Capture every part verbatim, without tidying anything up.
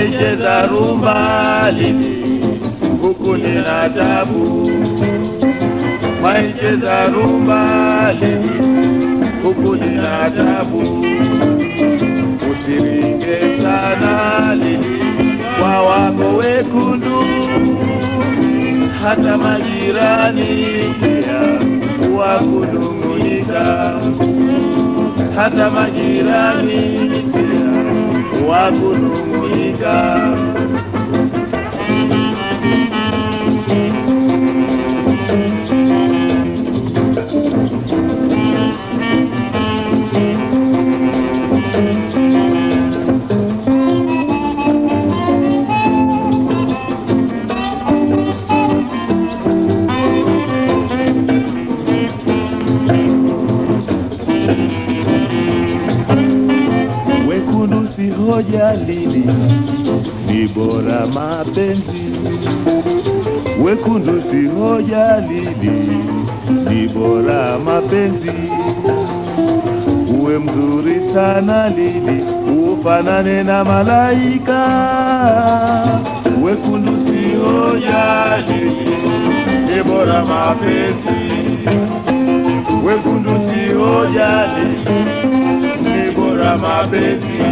Mwaicheza rumba lili, huku nina tabu. Mwaicheza rumba lili, huku nina tabu. Usiringe sana lili, kwa wako wekundu, hata majirani pia wakunung'unika. Hata majirani pia wakunung'unika. Wekundu si hoja lili, ni bora mapenzi. Wekundu si hoja lili, ni bora mapenzi. Uwe mzuri sana lili, ufanane na malaika. Wekundu si hoja lili, ni bora mapenzi. Wekundu si hoja lili, ni bora mapenzi.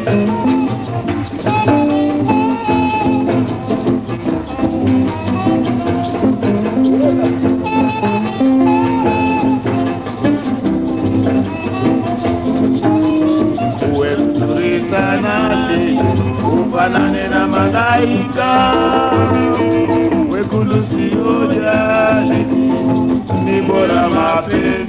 Uwe mzuri sana lili, ufanane na malaika. Wekundu si hoja lili, ni bora mapenzi.